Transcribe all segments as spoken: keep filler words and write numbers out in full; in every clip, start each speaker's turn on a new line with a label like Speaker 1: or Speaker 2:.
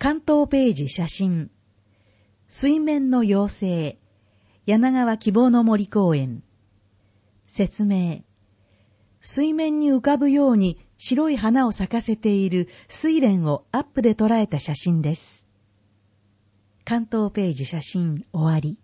Speaker 1: 関東ページ写真。水面の妖精。柳川希望の森公園。説明。水面に浮かぶように白い花を咲かせている睡蓮をアップで捉えた写真です。関東ページ写真終わり。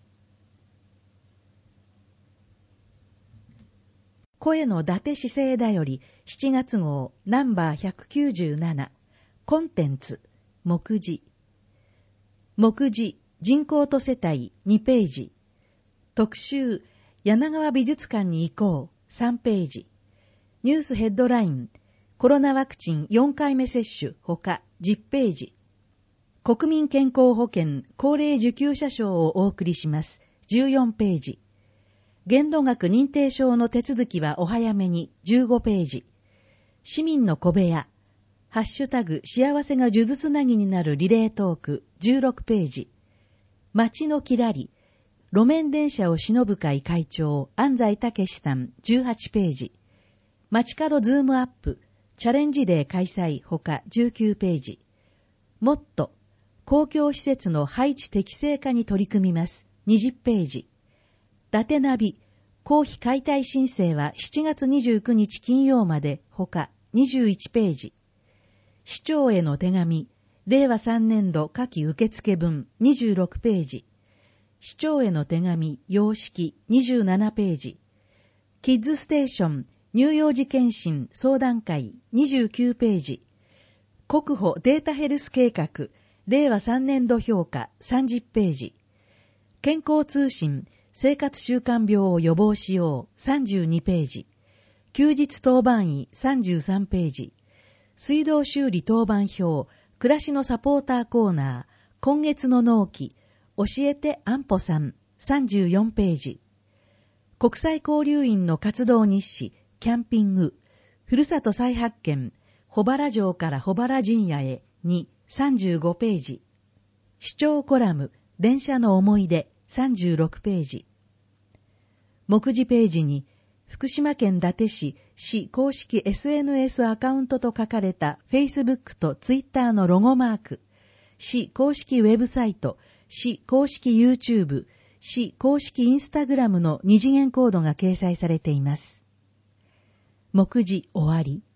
Speaker 1: 声の伊達市政だよりしちがつ号ナンバーひゃくきゅうじゅうななコンテンツ目次目次人口と世帯にページ特集柳川美術館に行こうさんページニュースヘッドラインコロナワクチンよんかいめ接種ほかじゅっページ国民健康保険高齢受給者証をお送りしますじゅうよんページ限度額認定証の手続きはお早めにじゅうごページ市民の小部屋ハッシュタグ幸せが数珠つなぎになるリレートークじゅうろくページ街のきらり路面電車を偲ぶ会会長安西武さんじゅうはちページ街角ズームアップチャレンジデー開催ほかじゅうきゅうページもっと公共施設の配置適正化に取り組みますにじゅうページ伊達ナビ公費解体申請はしちがつにじゅうくにち金曜までほかにじゅういちページ市長への手紙れいわさんねんど下記受付分にじゅうろくページ市長への手紙様式にじゅうななページキッズステーション乳幼児検診相談会にじゅうきゅうページ国保データヘルス計画れいわさんねんど評価さんじゅうページ健康通信生活習慣病を予防しようさんじゅうにページ休日当番医さんじゅうさんページ水道修理当番表暮らしのサポーターコーナー今月の納期教えて安保さんさんじゅうよんページ国際交流員の活動日誌キャンピングふるさと再発見保原城から保原神社へにさんじゅうごページ市長コラム電車の思い出さんじゅうろくページ目次ページに福島県伊達市市公式 エスエヌエス アカウントと書かれた Facebook と Twitter のロゴマーク、市公式ウェブサイト、市公式 YouTube、市公式 Instagram の二次元コードが掲載されています。目次終わり。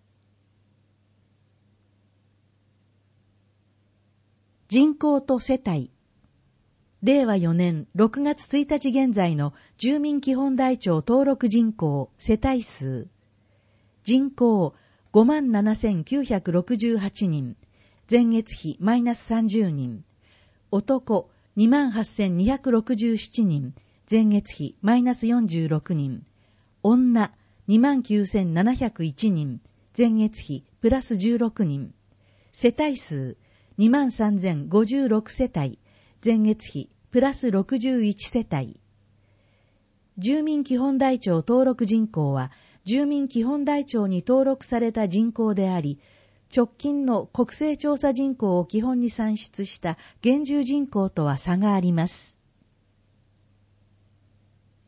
Speaker 1: 人口と世帯れいわよねんろくがつついたち現在の住民基本台帳登録人口世帯数人口 ごまんななせんきゅうひゃくろくじゅうはちにん前月比マイナスさんじゅうにん男 にまんはっせんにひゃくろくじゅうななにん前月比マイナスよんじゅうろくにん女 にまんきゅうせんななひゃくいちにん前月比プラスじゅうろくにん世帯数 にまんさんぜんごじゅうろく世帯前月比プラスろくじゅういち世帯住民基本台帳登録人口は住民基本台帳に登録された人口であり直近の国勢調査人口を基本に算出した現住人口とは差があります。